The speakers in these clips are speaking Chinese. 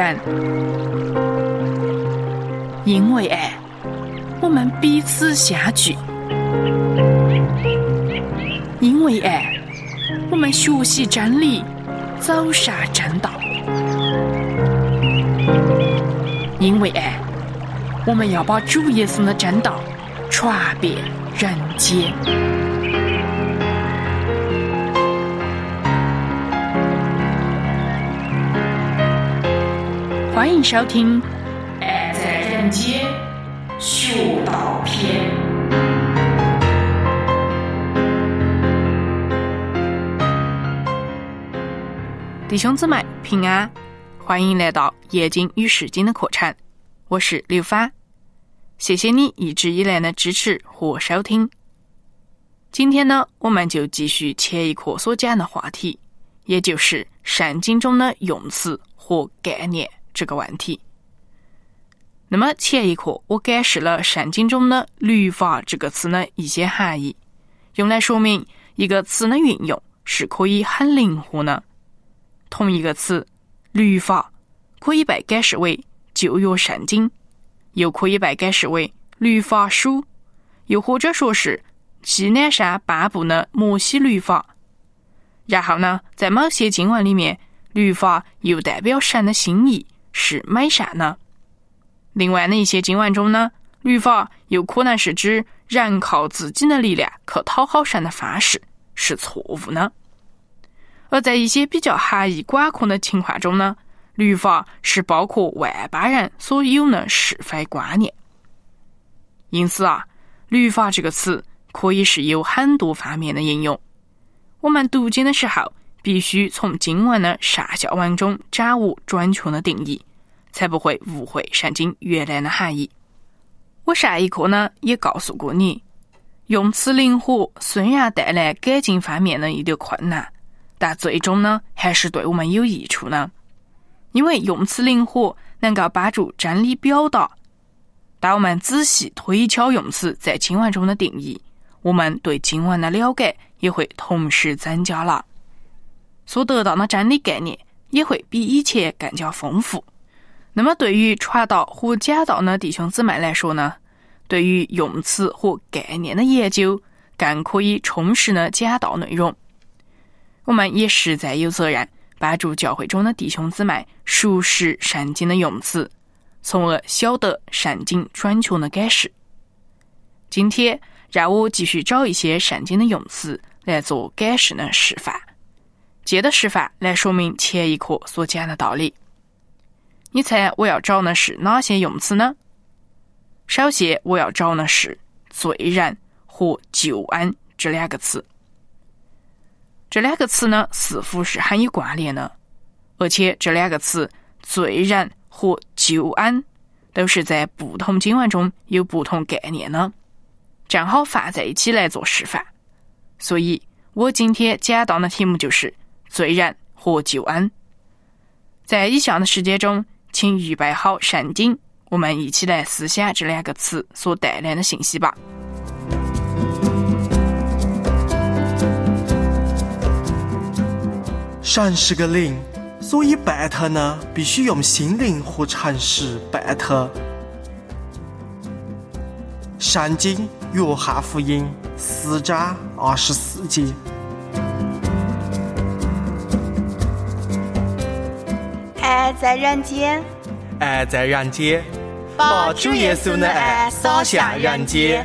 产。因为爱，我们彼此相聚；因为爱，我们学习真理，走上正道；因为爱，我们要把主耶稣的真道传遍人间。欢迎收听《爱在人间学道篇》。弟兄姊妹平安，欢迎来到夜经与诗经的课程，我是刘帆。谢谢你一直以来的支持和收听。今天呢，我们就继续前一课所讲的话题，也就是圣经中的用词和概念这个问题。那么前一课我解释了圣经中的律法这个词的一些含义，用来说明一个词的运用是可以很灵活的。同一个词律法可以被解释为旧约圣经，又可以被解释为律法书，又或者说是西乃山颁布的摩西律法。然后呢，在某些经文里面，律法又代表神的心意，是美善的。另外的一些经文中呢，律法又可能是指人靠自己的力量去讨好神的方式，是错误的。而在一些比较含义广阔的情况中呢，律法是包括万般人所有的是非观念。因此啊，律法这个词可以是有很多方面的应用。我们读经的时候，必须从经文的上下文中掌握准确的定义，才不会误会圣经原来的含义。我上一课呢也告诉过你，用词灵活虽然带来改进方面的一点困难，但最终呢还是对我们有益处呢。因为用词灵活能够帮助真理表达。当我们仔细推敲用词在经文中的定义，我们对经文的了解也会同时增加了，所得到的真理概念也会比以前更加丰富。那么对于传道和讲道的弟兄姊妹来说呢，对于用词和概念的研究更可以充实的讲道内容。我们也实在有责任帮助教会中的弟兄姊妹熟识圣经的用词，从而晓得圣经准确的解释。今天让我继续找一些圣经的用词来做解释的示范，借着示范来说明前一课所讲的道理。你猜我要找的是哪些用词呢？首先我要找的是罪人和救恩这两个词。这两个词呢似乎是很有关联的，而且这两个词罪人和救恩都是在不同经文中有不同概念的，正好放在一起来做示范。所以我今天讲到的题目就是罪人和救恩。在以下的时间中，请预备好圣经，我们一起来思想这两个词所带来的信息吧。 神是个灵，所以拜他呢，必须用心灵和诚实拜他。圣经约翰福音4章24节。 爱在人间， 爱在人间，把主耶稣的爱洒向人间。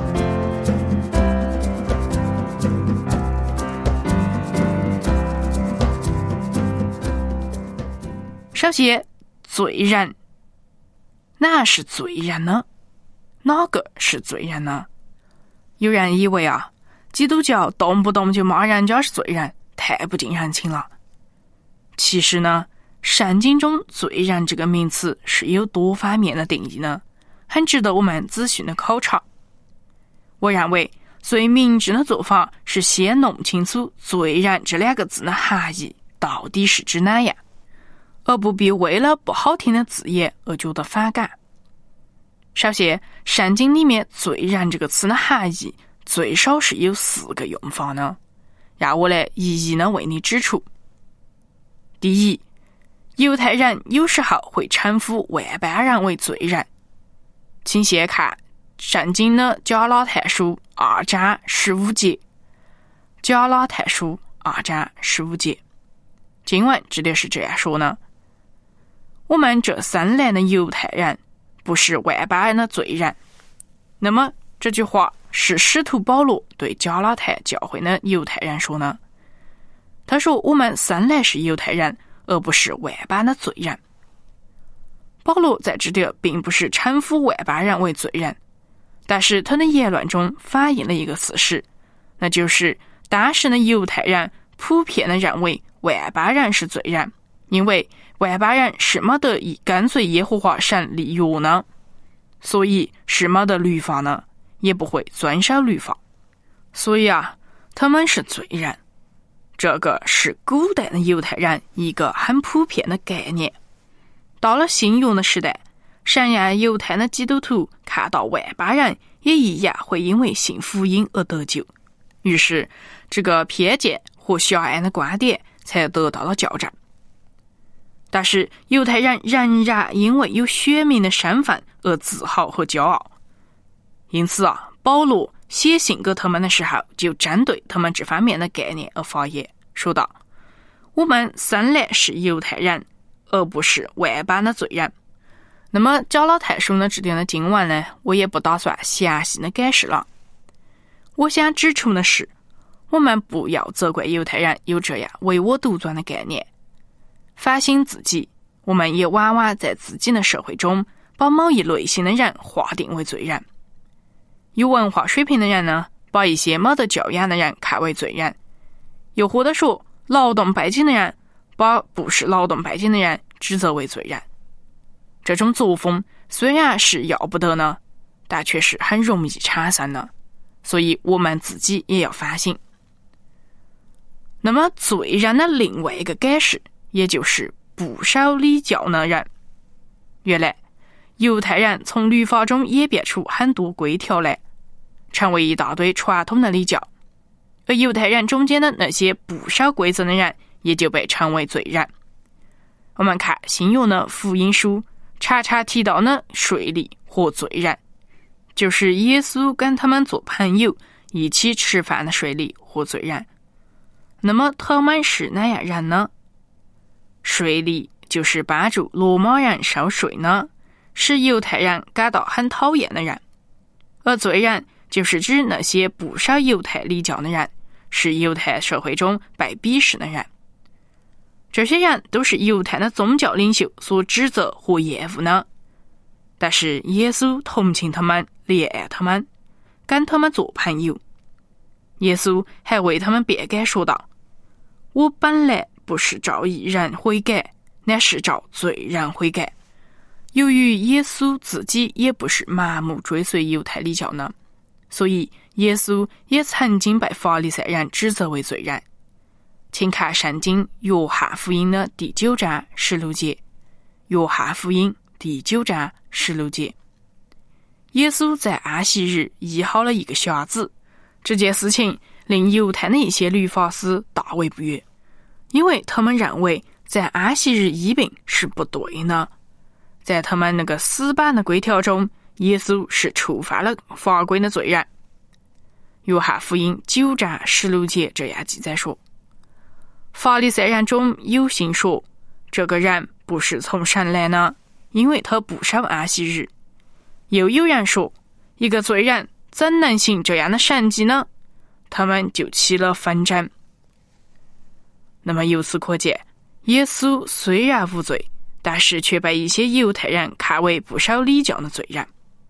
首先，罪人，哪是罪人呢？哪个是罪人呢？有人以为啊，基督教动不动就骂人家是罪人，太不近人情了。其实呢，圣经中罪人这个名词是有多方面的定义呢，很值得我们仔细的考察。我认为最明智的做法是先弄清楚罪人这两个字的含义到底是指哪样，而不必为了不好听的字眼而觉得反感。首先，圣经里面罪人这个词的含义最少是有4个用法呢，让我来一一的为你指出。第一， 犹太人有时候会称呼外邦人为罪人。请先看圣经的加拉太书2章15节。加拉太书2章15节，经文指的是这样说呢：我们这生来的犹太人不是外邦人的罪人。那么这句话是使徒保罗对加拉太教会的犹太人说呢。他说我们生来是犹太人，而不是外邦的罪人。保罗在这里并不是称呼外邦人为罪人，但是他的言论中反映了一个事实，那就是当时的犹太人普遍地认为外邦人是罪人，因为外邦人是没得跟随耶和华神立约呢，所以是没得律法呢，也不会遵守律法，所以他们是罪人。这个是古代的犹太人一个很普遍的概念。到了新约的时代，神让犹太的基督徒看到外邦人也一样会因为信福音而得救，于是这个偏见和狭隘的观点才得到了校正。但是犹太人仍然因为有选民的身份而自豪和骄傲，因此保罗写信给他们的时候就针对他们这方面的概念而发言，说道：我们生来是犹太人，而不是外邦的罪人。那么加拉太书呢这点的经文呢，我也不打算详细的解释了。我想指出的是，我们不要责怪犹太人有这样唯我独尊的概念，反省自己，我们也往往在自己的社会中把某一类型的人划定为罪人。有文化水平的人呢，把一些没得教养的人看为罪人，又或者说劳动背景的人把不是劳动背景的人指责为罪人。这种作风虽然是要不得呢，但却是很容易产生的，所以我们自己也要反省。那么罪人的另外一个解释，也就是不守礼教的人。原来犹太人从律法中演变出很多规条来，成为一大堆传统的礼教，而犹太人中间的那些不守规则的人也就被称为罪人。我们看新约的福音书常常提到的税吏和罪人，就是耶稣跟他们做朋友一起吃饭的税吏和罪人。那么他们是哪样人呢？税吏就是帮助罗马人收税呢，使犹太人感到很讨厌的人，而罪人就是指那些不守犹太礼教的人，是犹太社会中被鄙视的人。这些人都是犹太的宗教领袖所指责和厌恶的，但是耶稣同情他们，怜爱他们，跟他们做朋友。耶稣还为他们辩解说道：我本来不是召义人悔改，乃是召罪人悔改。由于耶稣自己也不是盲目追随犹太礼教呢，所以耶稣也曾经被法利赛人指责为罪人。请看圣经约翰福音的第9章16节。约翰福音第9章16节。耶稣在安息日医好了一个瞎子，这件事情令犹太的一些律法师大为不悦，因为他们认为在安息日医病是不对的。在他们那个死板的规条中，耶稣是触犯了法规的罪人。约翰福音9章16节这样记载说：法利赛人中有信说，这个人不是从神来的，因为他不守安息日。又有人说，一个罪人怎能行这样的神迹呢？他们就起了纷争。那么由此可见，耶稣虽然无罪，但是却被一些犹太人看为不守礼教的罪人。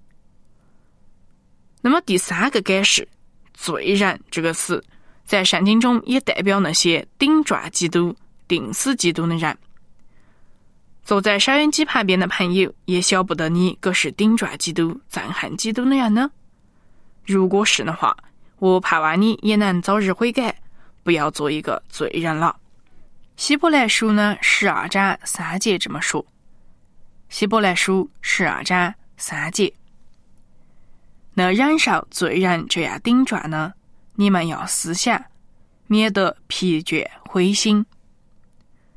那么第三个解释，罪人这个词在圣经中也代表那些顶撞基督、钉死基督的人。坐在收音机旁边的朋友，也晓不得你可是顶撞基督、憎恨基督的人呢？如果是的话，我盼望你也能早日悔改，不要做一个罪人了。希伯来书呢12章3节这么说。希伯来书12章3节。那忍受罪人这样顶撞呢，你们要思想，免得疲倦灰心。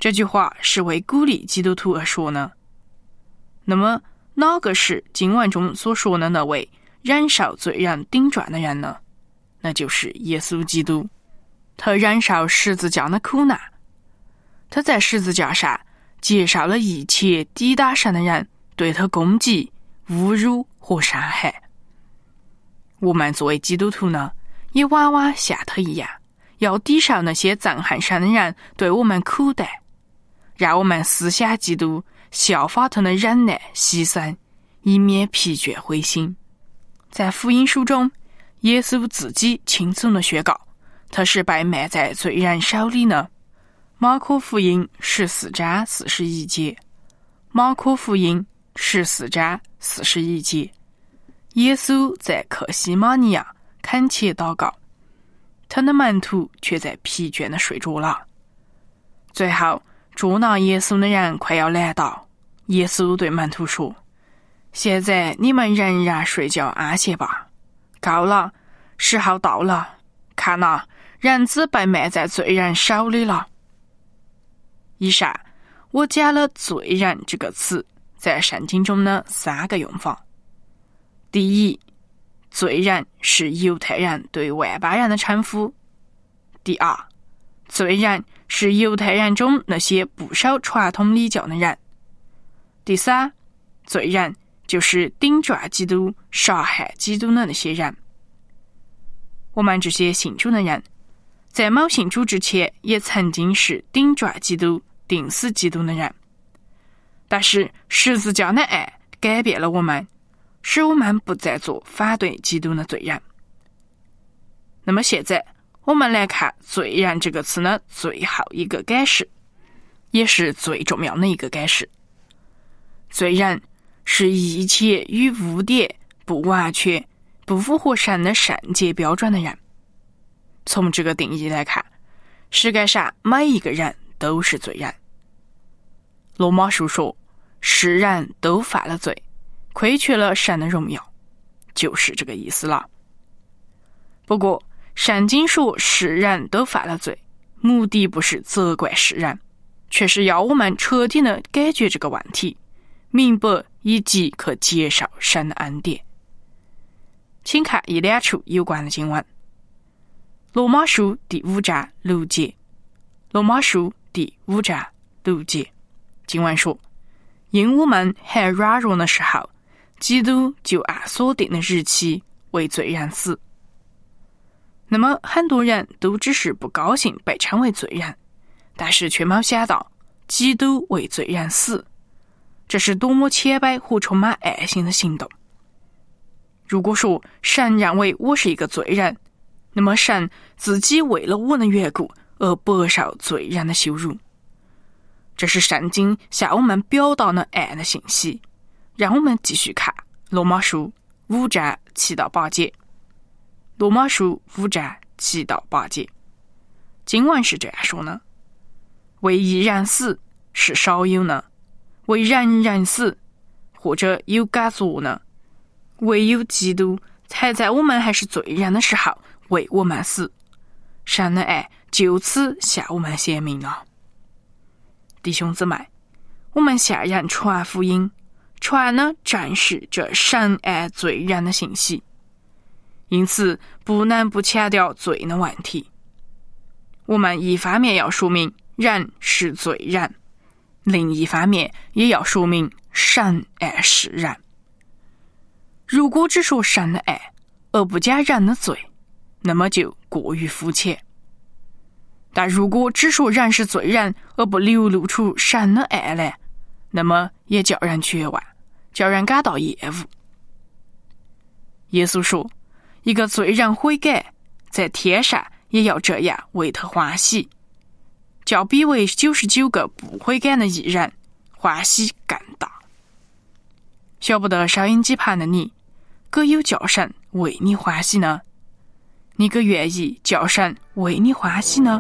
这句话是为鼓励基督徒而说呢。那么哪个是经文中所说的那位燃烧罪人顶撞的人呢？那就是耶稣基督。他燃烧十字架的苦难，他在十字架上接受了一切抵挡神的人对他攻击、侮辱和伤害。我们作为基督徒呢，也往往像他一样，要抵受那些憎恨神的人对我们苦待，让我们思想基督，效法他的忍耐牺牲，以免疲倦灰心。在福音书中，耶稣自己清楚地宣告，他是被卖在罪人手里呢。马可福音14章41节，马可福音14章41节，耶稣在客西马尼亚恳切祷告，他的门徒却在疲倦地睡着了。最后捉拿耶稣的人快要来到，耶稣对门徒说，现在你们仍然睡觉安歇吧，够了，时候到了，看哪，人子被卖在罪人手里了。以上我讲了罪人这个词在圣经中的3个用法。第一，罪人是犹太人对外邦人的称呼。第二，罪人是犹太人中那些不守传统礼教的人。第三，罪人就是顶撞基督、杀害基督的那些人。我们这些信主的人，在没信主之前也曾经是顶撞基督、钉死基督的人，但是十字架的爱改变了我们，使我们不再做反对基督的罪人。那么现在我们来看罪人这个词的最后一个解释，也是最重要的一个解释。罪人是一切与污点、不完全、不符合神的圣洁标准的人。从这个定义来看，世界上每一个人都是罪人。罗马书说，世人都犯了罪，亏缺了神的荣耀，就是这个意思了。不过圣经说世人都犯了罪，目的不是责怪世人，却是要我们彻底的解决这个问题，明白以及可接受神的恩典。请看一两处有关的经文。罗马书第5章6节，罗马书第5章6节，经文说，因我们还软弱的时候，基督就按所定的日期为罪人死。那么很多人都只是不高兴被称为罪人，但是却没有想到基督为罪人死，这是多么谦卑和充满爱心的行动。如果说神认为我是一个罪人，那么神自己为了我的缘故而不受罪人的羞辱。这是圣经向我们表达的爱的信息。让我们继续看罗马书5章7到8节。罗马书5章7到8节，经文是这样说呢：为一人死是少有呢，为人人死，或者有敢做呢？唯有基督才在我们还是罪人的时候为我们死，神的爱就此向我们显明了。弟兄姊妹，我们向人传福音，传的正是这神爱罪人的信息，因此不能不强调罪的问题。我们一方面要说明人是罪人，另一方面也要说明神爱世人。如果只说神的爱而不讲人的罪，那么就过于肤浅。但如果只说人是罪人而不流露出神的爱来，那么也叫人绝望，叫人感到厌恶。耶稣说，一个罪人悔改，在天上也要这样为他欢喜，较比为99个不悔改的义人欢喜更大。晓不得收音机旁的你，可有叫神为你欢喜呢？你可愿意叫神为你欢喜呢？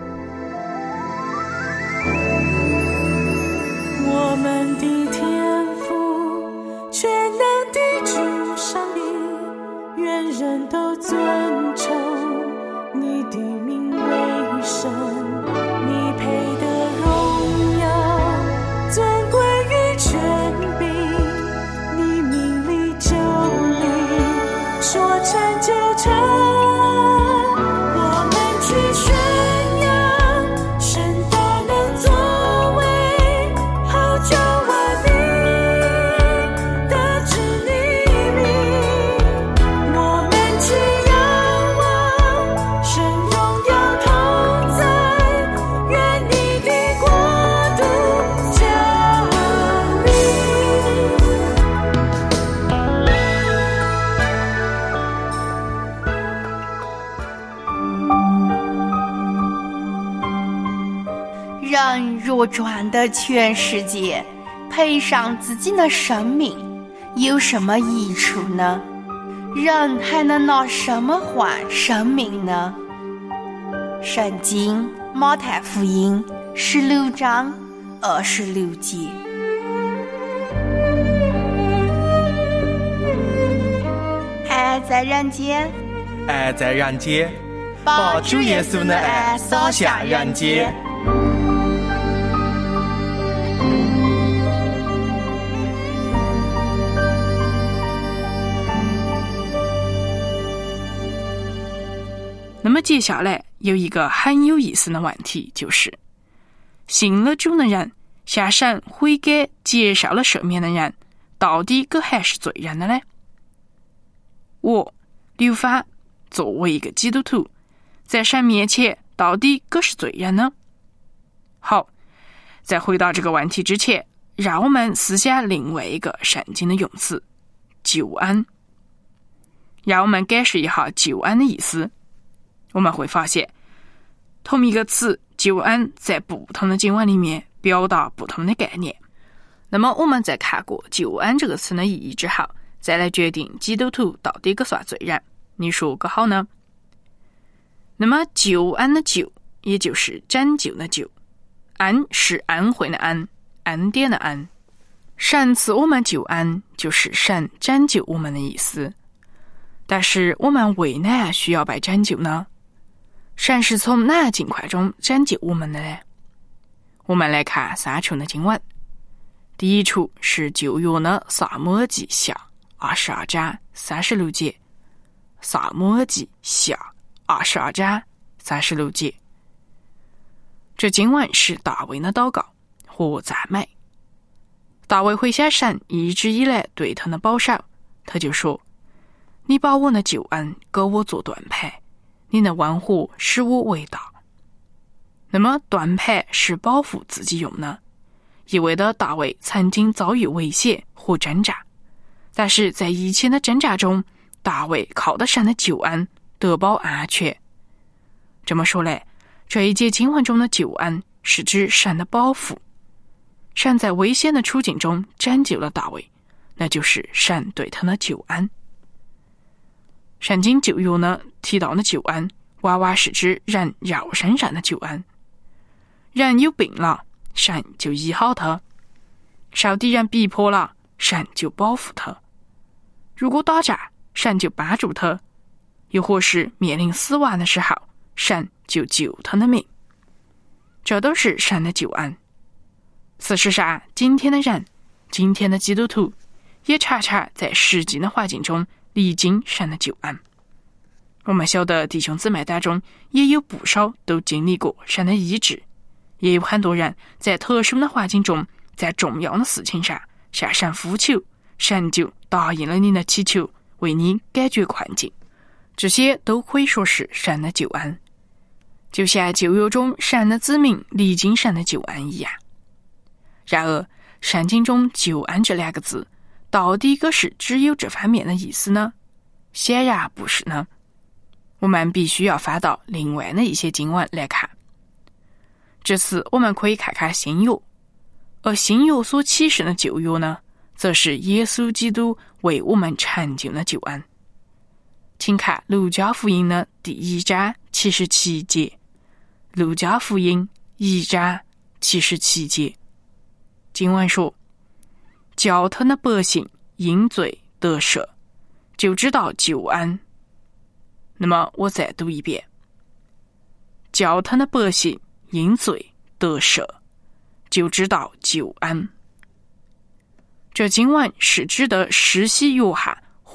我们的天父，全能的主上帝，愿人都尊崇你的名为圣，你配得荣说成就成，我们去宣扬神大能作为，好救万民的旨利民。我们去仰望神荣耀同在，愿你的国度降临。 人若赚得全世界，赔上自己的生命，有什么益处呢？人还能拿什么换生命呢？圣经马太福音16章26节。爱在人间， 爱在人间，把主耶稣的爱洒下人间。 那么接下来有一个很有意思的问题，就是信了主的人向神悔改接受了赦免的人，到底可还是罪人的呢？我刘发作为一个基督徒，在神面前到底可是罪人呢？好，在回答这个问题之前，让我们思想另外一个圣经的用词救恩。让我们解释一下救恩的意思。我们会发现，同一个词救恩在不同的经文里面表达不同的概念。那么我们在看过救恩这个词的意义之后，再来决定基督徒到底可算罪人，你说可好呢？那么救恩的救，也就是拯救的救，恩是恩惠的恩，恩典的恩。神赐我们救恩，就是神拯救我们的意思。但是我们为哪需要被拯救呢？神是从哪境况中拯救我们的呢？我们来看3处的经文。第一处是旧约的撒母耳记下22章36节，撒母耳记下22章36节。这经文是大卫的祷告和赞美。大卫回想神一直以来对他的保守，他就说：你把我的救恩给我做盾牌，你的温和使我伟大。那么盾牌是保护自己用的，意味着大卫曾经遭遇危险和挣扎，但是在以前的挣扎中，大卫靠着神的救恩得保安全。这么说来，这一节经文中的救恩是指神的保护。神在危险的处境中拯救了大卫，那就是神对他的救恩。圣经旧约呢提到的救恩，往往是指人肉身上的救恩。人有病了，神就医好他；受敌人逼迫了，神就保护他；如果打仗，神就帮助他；又或是面临死亡的时候，神就救他的命。这都是神的救恩。事实上，今天的人，今天的基督徒，也常常在实际的环境中历经神的救恩。我们晓得弟兄姊妹当中也有不少都经历过神的医治，也有很多人在特殊的环境中，在重要的事情上向神呼求，神就答应了你的祈求，为你解决困境。这些都可以说是神的救恩，就像旧约中神的子民历经神的救恩一样。然而圣经中救恩这2个字到底可是只有这方面的意思呢？显然不是呢。我们必须要翻到另外的一些经文来看。这次我们可以看看新约，而新约所启示的旧约呢，则是耶稣基督为我们成就的救恩。请看路加福音的第1章77节，路加福音1章77节，经文说：叫他的百姓因罪得赦，就知道救恩。那么我再读一遍：叫他的百姓因罪得赦，就知道救恩。这经文是指的施洗约翰和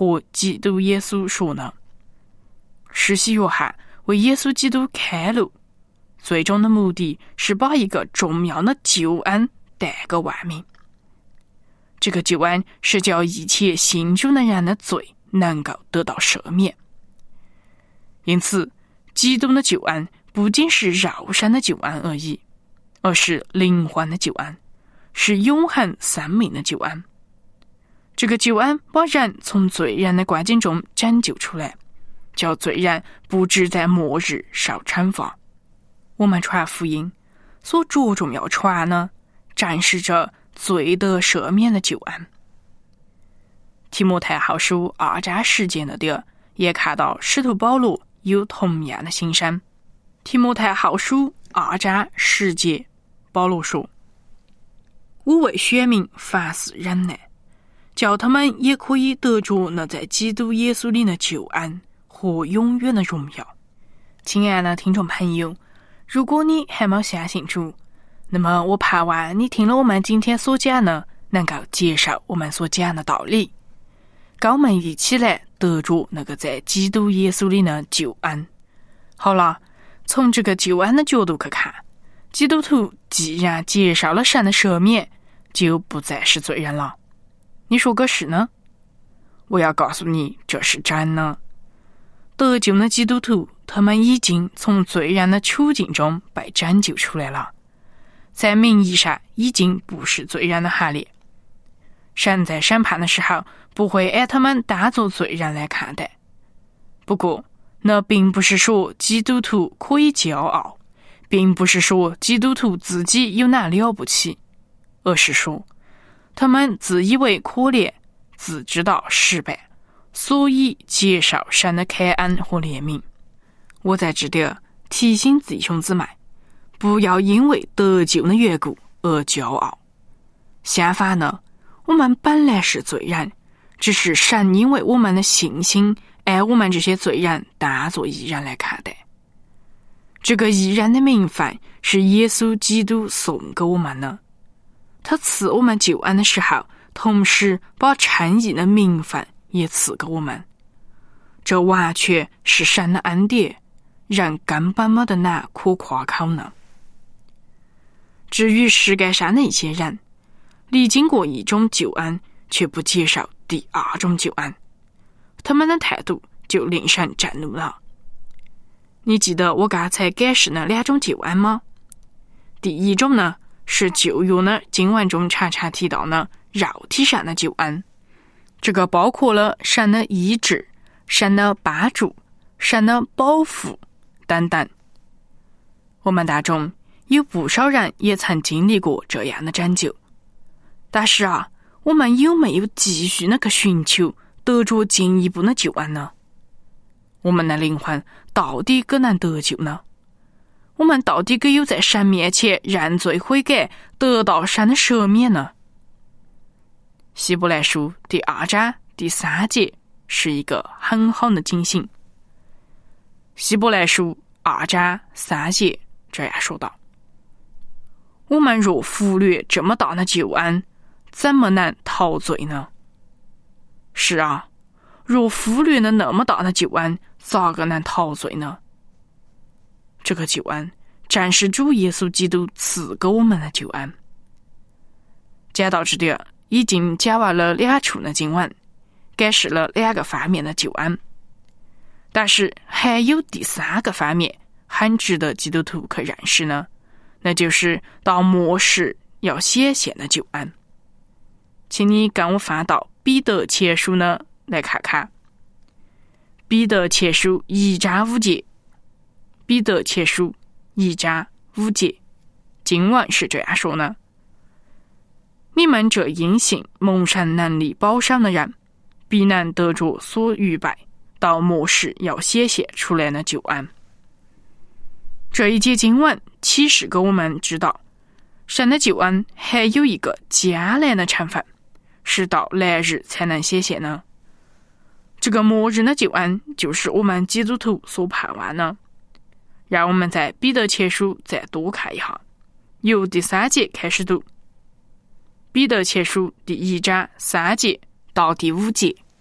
和基督耶稣说呢？施洗约翰为耶稣基督开路，最终的目的是把一个重要的救恩带给万民。这个救恩是叫一切信主的人的罪能够得到赦免。因此，基督的救恩不仅是肉身的救恩而已，而是灵魂的救恩，是永恒生命的救恩。这个救恩把人从罪人的关境中拯救出来，叫罪人不致在末日受惩罚。我们传福音所着重要传呢，展示着罪得赦免的救恩。提摩太后书2章10节那点也看到使徒保罗有同样的心声。提摩太后书2章10节，保罗说：我为选民凡事忍耐，叫他们也可以得着那在基督耶稣里的救恩和永远的荣耀。亲爱的听众朋友，如果你还没相信主，那么我盼望你听了我们今天所讲的，能够接受我们所讲的道理，跟我们一起来得着那个在基督耶稣里的救恩。好了，从这个救恩的角度去看，基督徒既然接受了神的赦免，就不再是罪人了。你说个是呢？我要告诉你，这是真的。得救的基督徒，他们已经从罪人的处境中被拯救出来了，在名义上已经不是罪人的行列。神在审判的时候不会按他们当作罪人来看待。不过，那并不是说基督徒可以骄傲，并不是说基督徒自己有哪了不起，而是说他们自以为可怜，自知道失败，所以接受神的开恩和怜悯。我在这里提醒弟兄姊妹，不要因为得救的缘故而骄傲。相反呢，我们本来是罪人，只是神因为我们的信心，按我们这些罪人当作义人来看待。这个义人的名分是耶稣基督送给我们的，他赐我们救恩的时候，同时把称义的名分也赐给我们。这完全是神的恩典，人根本没得哪可夸口呢。至于世界上的一些人，历经过一种救恩，却不接受第二种救恩，他们的态度就令神震怒了。你记得我刚才解释那2种救恩吗？第一种呢，是旧约的经文中常常提到的肉体上的救恩，这个包括了神的医治、神的帮助、神的保护等等。我们当中有不少人也曾经历过这样的拯救，但是我们有没有继续去寻求得着进一步的救恩呢？我们的灵魂到底可能得救呢？我们到底可有在神面前认罪悔改，得到神的赦免呢？希伯来书第2章第3节是一个很好的警醒。希伯来书2章3节这样说道：我们若忽略这么大的救恩，怎么能逃罪呢？是啊，若忽略了那么大的救恩，咋个能逃罪呢？这个救恩正是主耶稣基督赐给我们的救恩。讲到这里，已经讲完了2处的经文，解释了2个方面的救恩，但是还有第3个方面很值得基督徒去认识呢，那就是到末世要显现的救恩。请你跟我翻到彼得前书呢来看看。彼得前书1章5节，彼得前书1章5节，经文是这样说呢：你们这因信蒙神能力保赏的人，必能得着所预备到末世要显现出来的救恩。这一节经文启示给我们知道，神的救恩还有一个将来的成分，是到来日才能显现呢。这个末日的救恩就是我们基督徒所盼望的。让我们在彼得前书再多看一下，由第3节开始读。彼得前书第1章3节到第5节，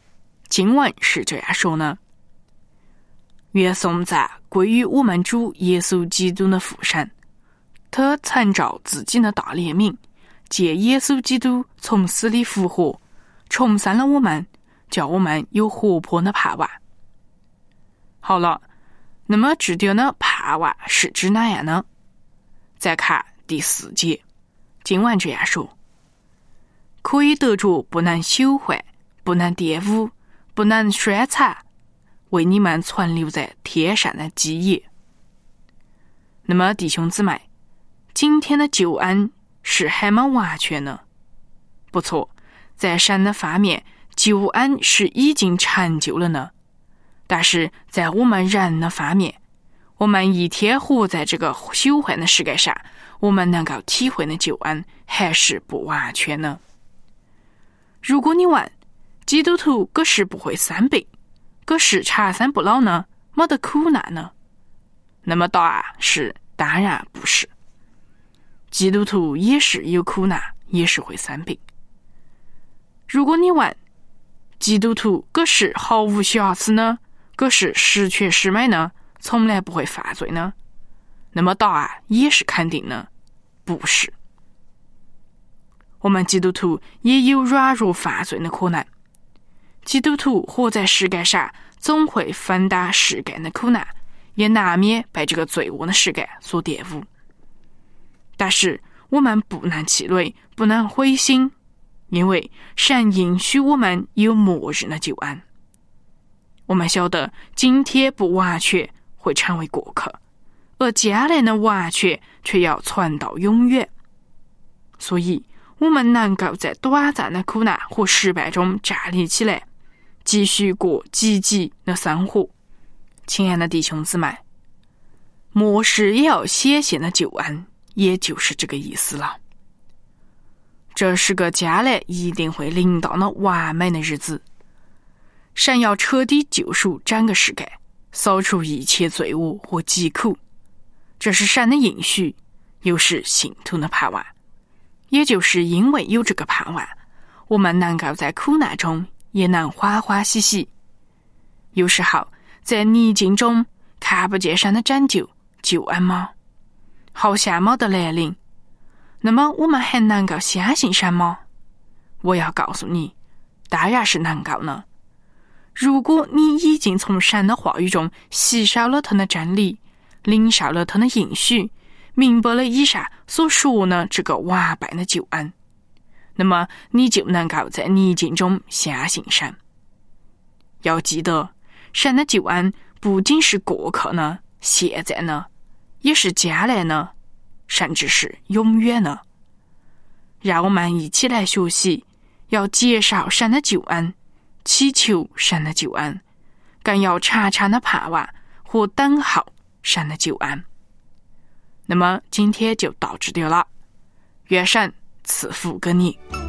经文是这样说呢：愿颂赞归于我们主耶稣基督的父神，他曾照自己的大怜悯，借耶稣基督从死里复活，重生了我们，叫我们有活泼的盼望。好了，那么这点的盼望是指哪样呢？再看第4节，经文这样说：可以得着不能朽坏、不能玷污、不能衰残，为你们存留在天上的基业。那么弟兄姊妹，今天的救恩是还没完全呢？不错，在神的方面，救恩是已经成就了呢。但是在我们人的方面，我们一天活在这个朽坏的世界上，我们能够体会的救恩还是不完全呢。如果你问基督徒可是不会生病，可是长生不老呢，没得苦难呢？那么答案是当然不是。基督徒也是有苦难，也是会生病。如果你问基督徒可是毫无瑕疵呢，可是十全十美呢，从来不会犯罪呢？那么答案也是肯定呢，不是。我们基督徒也有软弱犯罪的可能。基督徒活在世界上，总会分担世界的苦难，也难免被这个罪恶的世界所玷污。但是我们不能气馁，不能灰心，因为神应许我们有末日的救恩。我们晓得今天不完全会成为过客，而将来的完全却要传到永远。所以我们能够在短暂的苦难和失败中站立起来，继续过积极的生活。亲爱的弟兄姊妹，末世也要显现的救恩，也就是这个意思了。这是个将来一定会临到的完美的日子。神要彻底救赎整个世界，扫除一切罪恶和疾苦，这是神的应许，又是信徒的盼望。也就是因为有这个盼望，我们能够在苦难中也能欢欢喜喜。有时候在逆境中看不见神的拯救救恩吗？好像没得来临。那么我们还能够相信神吗？我要告诉你，当然是能够呢。如果你已经从神的话语中吸收了他的真理，领受了他的应许，明白了以上所说的这个完备的救恩，那么你就能够在逆境中相信神。要记得，神的救恩不仅是过客呢，现在呢，也是将来呢，甚至是永远呢。让我们一起来学习，要接受神的救恩，祈求神的救恩，更要常常的盼望和等候神的救恩。那么今天就到这里了，愿神赐福给你。